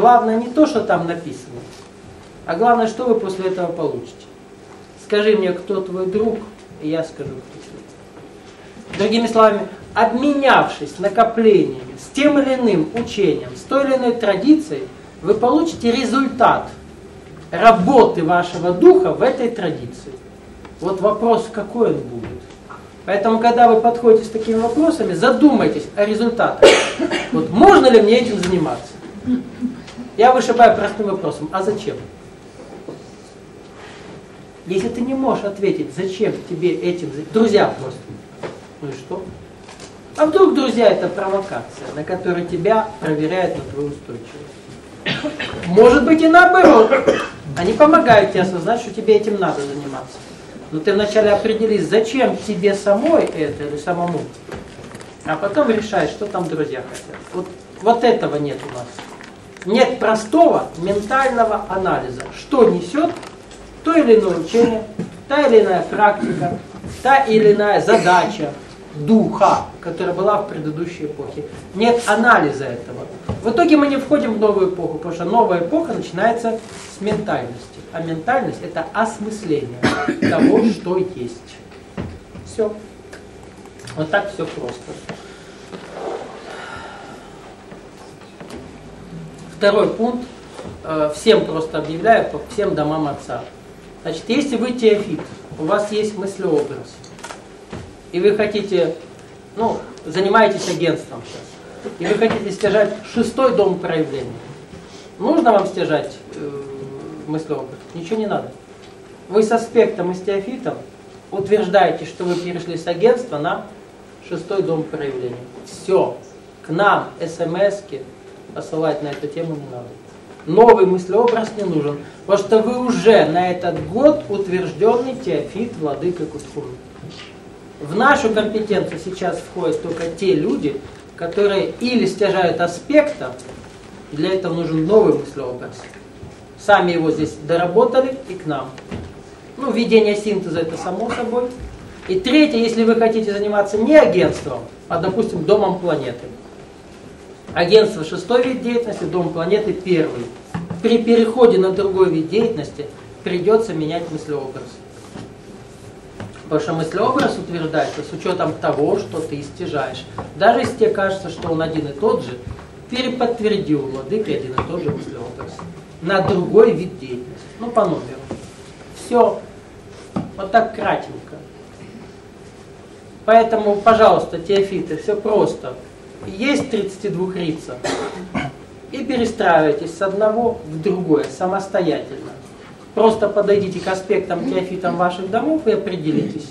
главное не то, что там написано, а главное, что вы после этого получите. Скажи мне, кто твой друг, и я скажу, кто твой. Другими словами, обменявшись накоплениями с тем или иным учением, с той или иной традицией, вы получите результат работы вашего духа в этой традиции. Вот вопрос, какой он будет. Поэтому, когда вы подходите с такими вопросами, задумайтесь о результатах. Вот можно ли мне этим заниматься? Я вышибаю простым вопросом, а зачем? Если ты не можешь ответить, зачем тебе этим заниматься, друзья просто, ну и что? А вдруг, друзья, это провокация, на которой тебя проверяют на твою устойчивость? Может быть и наоборот. Они помогают тебе осознать, что тебе этим надо заниматься. Но ты вначале определись, зачем тебе самой это или самому, а потом решаешь, что там друзья хотят. Вот этого нет у нас. Нет простого ментального анализа, что несет то или иное учение, та или иная практика, та или иная задача духа, которая была в предыдущей эпохе. Нет анализа этого. В итоге мы не входим в новую эпоху, потому что новая эпоха начинается с ментальности. А ментальность – это осмысление того, что есть. Все. Вот так все просто. Второй пункт. Всем просто объявляю, по всем домам отца. Значит, если вы теофит, у вас есть мыслеобраз, и вы хотите, занимаетесь агентством сейчас, и вы хотите стяжать 6-й дом проявления, нужно вам стяжать мыслеобраз? Ничего не надо. Вы с аспектом и с теофитом утверждаете, что вы перешли с агентства на 6-й дом проявления. Все. К нам смс-ки посылать на эту тему не надо. Новый мыслеобраз не нужен, потому что вы уже на этот год утвержденный теофит владыка Кутхуны. В нашу компетенцию сейчас входят только те люди, которые или стяжают аспекта, для этого нужен новый мыслеобраз. Сами его здесь доработали и к нам. Введение синтеза это само собой. И третье, если вы хотите заниматься не агентством, а, допустим, домом планеты. Агентство 6-й вид деятельности, дом планеты 1-й. При переходе на другой вид деятельности придется менять мыслеобраз. Потому что мыслеобраз утверждается с учетом того, что ты стяжаешь. Даже если тебе кажется, что он один и тот же, переподтвердил владыка один и тот же мыслеобраз. На другой вид деятельности. По номеру. Все. Вот так кратенько. Поэтому, пожалуйста, теофиты, все просто. Есть 32-рица. И перестраивайтесь с одного в другое, самостоятельно. Просто подойдите к аспектам теофитам ваших домов и определитесь,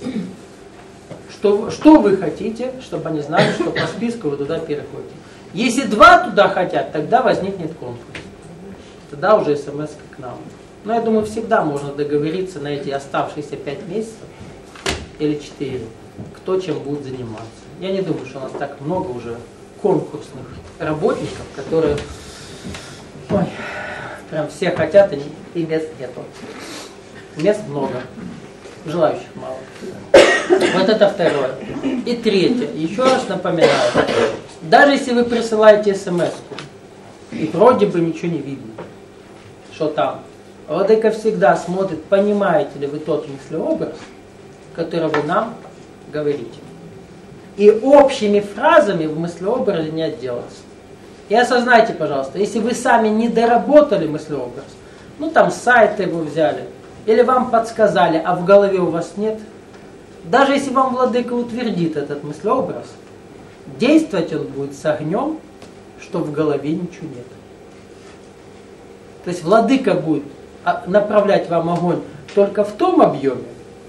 что вы хотите, чтобы они знали, что по списку вы туда переходите. Если 2 туда хотят, тогда возникнет конкурс. Тогда уже смс к нам. Но я думаю, всегда можно договориться на эти оставшиеся 5 месяцев или 4, кто чем будет заниматься. Я не думаю, что у нас так много уже конкурсных работников, которые прям все хотят, и мест нету. Мест много, желающих мало. Вот это второе. И третье, еще раз напоминаю, даже если вы присылаете смс-ку, и вроде бы ничего не видно, что там, владыка всегда смотрит, понимаете ли вы тот мыслеобраз, который вы нам говорите. И общими фразами в мыслеобразе не отделаться. И осознайте, пожалуйста, если вы сами не доработали мыслеобраз, там с сайта его взяли, или вам подсказали, а в голове у вас нет, даже если вам владыка утвердит этот мыслеобраз, действовать он будет с огнем, что в голове ничего нет. То есть владыка будет направлять вам огонь только в том объеме,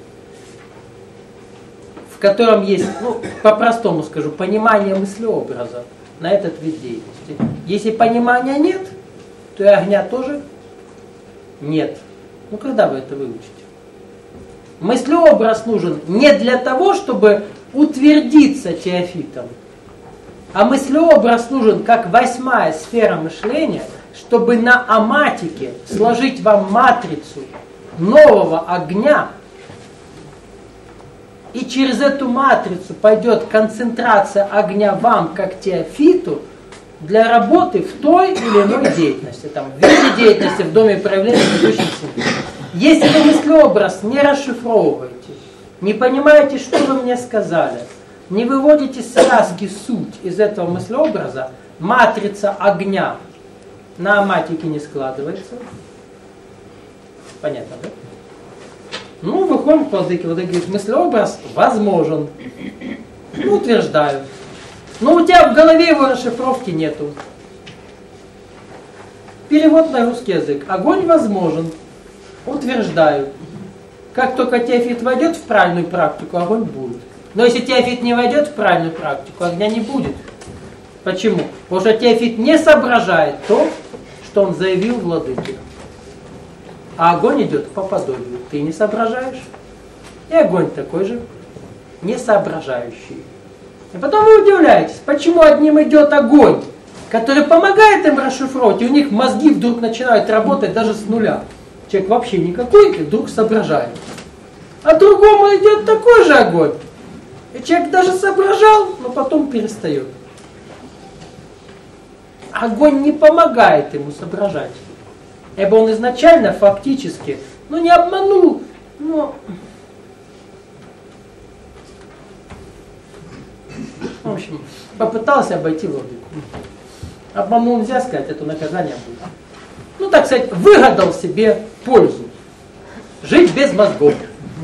в котором есть, по-простому скажу, понимание мыслеобраза на этот вид деятельности. Если понимания нет, то и огня тоже нет. Когда вы это выучите? Мыслеобраз нужен не для того, чтобы утвердиться теофитом, а мыслеобраз нужен как 8-я сфера мышления, чтобы на аматике сложить вам матрицу нового огня, и через эту матрицу пойдет концентрация огня вам, как теофиту, для работы в той или иной деятельности, там, в виде деятельности, в доме проявления, в предыдущем семье. Если вы мыслеобраз не расшифровываете, не понимаете, что вы мне сказали, не выводите связки, суть из этого мыслеобраза, матрица огня на аматике не складывается. Понятно, да? Ну, выходим к владыке. Владыка говорит, мыслеобраз возможен. Ну, утверждаю. Но у тебя в голове его расшифровки нету. Перевод на русский язык. Огонь возможен. Утверждаю. Как только теофит войдет в правильную практику, огонь будет. Но если теофит не войдет в правильную практику, огня не будет. Почему? Потому что теофит не соображает то, что он заявил владыке. А огонь идет по подобию. Ты не соображаешь. И огонь такой же, не соображающий. И потом вы удивляетесь, почему одним идет огонь, который помогает им расшифровать, и у них мозги вдруг начинают работать даже с нуля. Человек вообще никакой, и вдруг соображает. А другому идет такой же огонь. И человек даже соображал, но потом перестает. Огонь не помогает ему соображать. Ибо он изначально фактически, не обманул, в общем, попытался обойти владыку. Обманул нельзя сказать, это наказание будет. Так сказать, выгадал себе пользу. Жить без мозгов.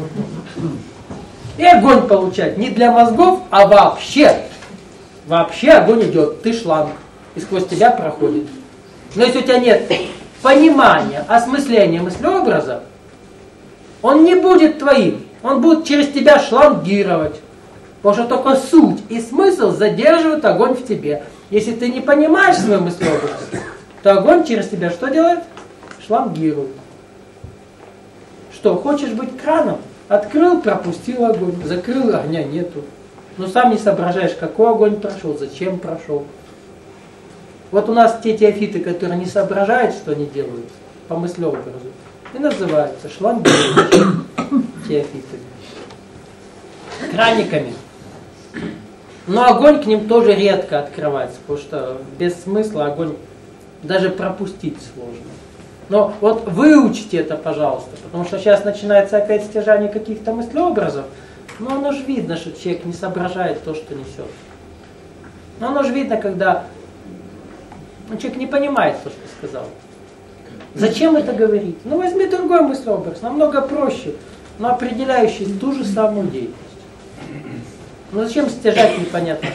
И огонь получать не для мозгов, а вообще. Вообще огонь идет, ты шланг, и сквозь тебя проходит. Но если у тебя нет понимания, осмысления мыслеобраза, он не будет твоим. Он будет через тебя шлангировать. Потому что только суть и смысл задерживают огонь в тебе. Если ты не понимаешь свой мыслеобраз, то огонь через тебя что делает? Шлангирует. Что, хочешь быть краном? Открыл, пропустил огонь. Закрыл, огня нету. Но сам не соображаешь, какой огонь прошел, зачем прошел. Вот у нас те теофиты, которые не соображают, что они делают по мыслеобразу, и называются шлангирующие теофиты. Краниками. Но огонь к ним тоже редко открывается, потому что без смысла огонь даже пропустить сложно. Но вот выучите это, пожалуйста, потому что сейчас начинается опять стяжание каких-то мыслеобразов, но оно же видно, что человек не соображает то, что несет. Но оно же видно, когда человек не понимает то, что сказал. Зачем это говорить? Возьми другой мыслеобраз, намного проще, но определяющий ту же самую деятельность. Зачем стяжать непонятно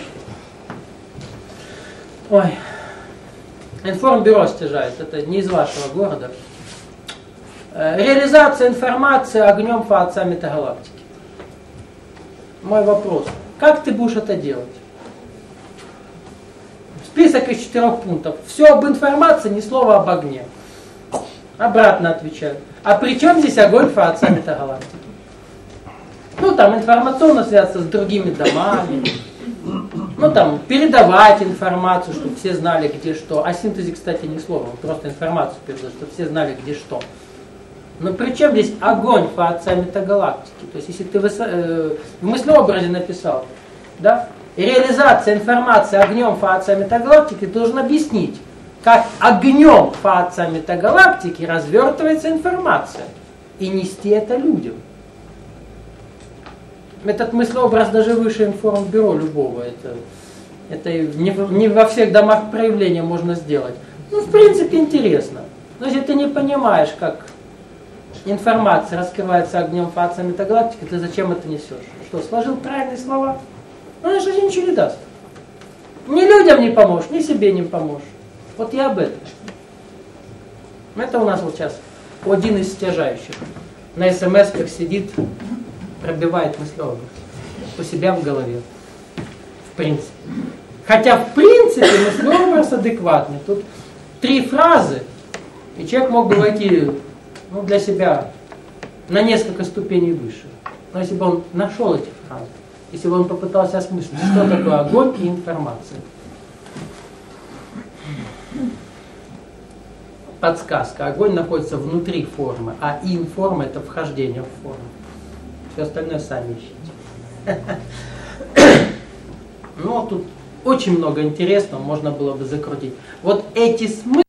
что? Ой. Информбюро стяжает, это не из вашего города. Реализация информации огнем Фаотца метагалактики. Мой вопрос. Как ты будешь это делать? Список из 4 пунктов. Все об информации, ни слова об огне. Обратно отвечаю. А при чем здесь огонь Фаотца метагалактики? Там информационно связаться с другими домами. Передавать информацию, чтобы все знали, где что. О синтезе, кстати, ни слова. Просто информацию передать, чтобы все знали, где что. Но при чем здесь огонь Фаотца метагалактики? То есть, если ты в мыслеобразе написал, да, реализация информации огнем Фаотца метагалактики, ты должен объяснить, как огнем Фаотца метагалактики развертывается информация. И нести это людям. Этот мыслеобраз даже выше информбюро любого. Это не во всех домах проявления можно сделать. В принципе, интересно. Но если ты не понимаешь, как информация раскрывается огнем Фаотца метагалактики, ты зачем это несешь? Что, сложил правильные слова? Она же ничего не даст. Ни людям не поможешь, ни себе не поможешь. Вот я об этом. Это у нас вот сейчас один из стяжающих. На смс-ках сидит, пробивает мыслеобраз у себя в голове. В принципе. Хотя в принципе мыслеобраз адекватный. Тут 3 фразы, и человек мог бы войти для себя на несколько ступеней выше. Но если бы он нашел эти фразы, если бы он попытался осмыслить, что такое огонь и информация. Подсказка. Огонь находится внутри формы, а информа — это вхождение в форму. Все остальное сами ищите. Тут очень много интересного можно было бы закрутить. Вот эти смыслы